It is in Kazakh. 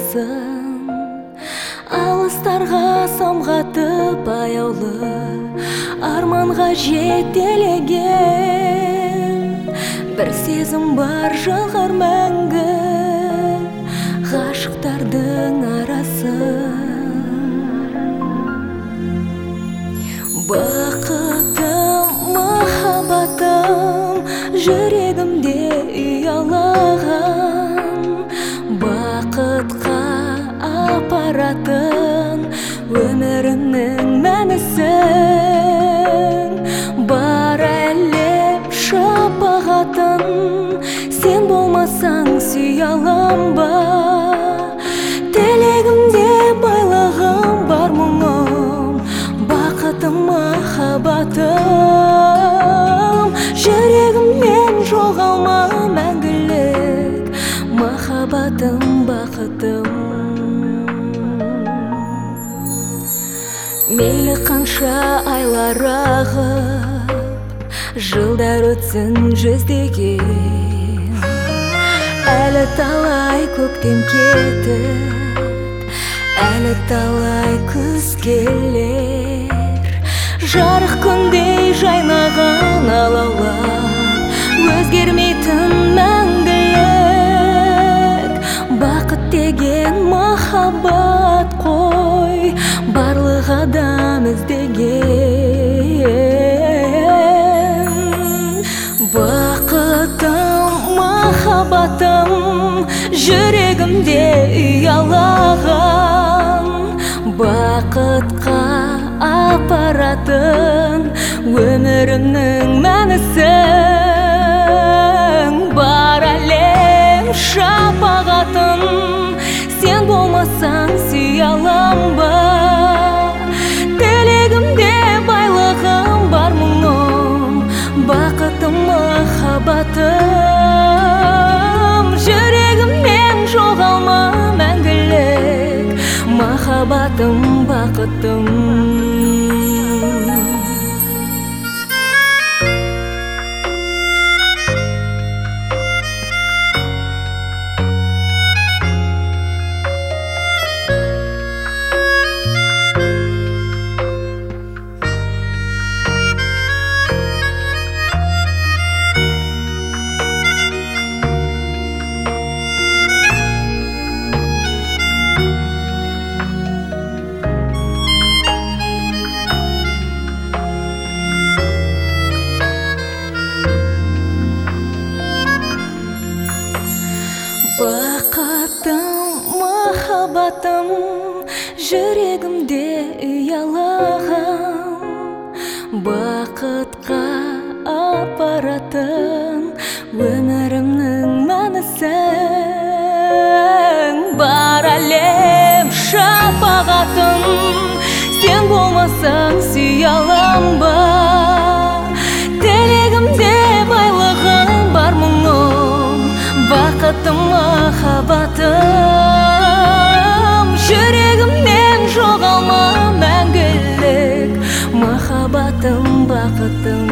арнасын, алыстарға самғатып аяулы арманға жетелеген. Бір сезім бар жалғар мәңгі ғашықтардың арасын. Бақытым, махаббатым жүрегімде ұялаған, бақытқа апаратын өмірімнің мәнісін. Бар әлем шапағатын, сен болмасаң сүйе алам ба? Тілегімде байлығым бар мұңым, бақытым, махаббатым жүрегімнен жоғалма мәңгілік, махаббатым, бақытым. Мейлі қанша айлар ағып, жылдар өтсін жүздеген, әлі талай көктем кетіп, әлі талай күз келер. Жарық күндей жайнаған алаулап, өзгермейтін мәңгілік. Бақыт деген махаббат қой, барлық адам іздеген. Бақытым, махаббатым жүрегімде ұялаған, бақытқа апаратын өмірімнің мәнісін. Бар әлем шапағатын, сен болмасаң сүйе алам ба? Тілегімде байлығым бар мұңым, бақытым, махаббатым жүрегімнен жоғалма мәңгілік, махаббатым, бақытым. Бақытым, махаббатым жүрегімде ұялаған, бақытқа апаратын өмірімнің мәнісін. Бар әлем шапағатын, сен болмасаң сүйе алам ба? Тілегімде байлығым бар мұңым, бақытым, махаббатым жүрегімнен жоғалма мәңгілік, махаббатым, бақытым.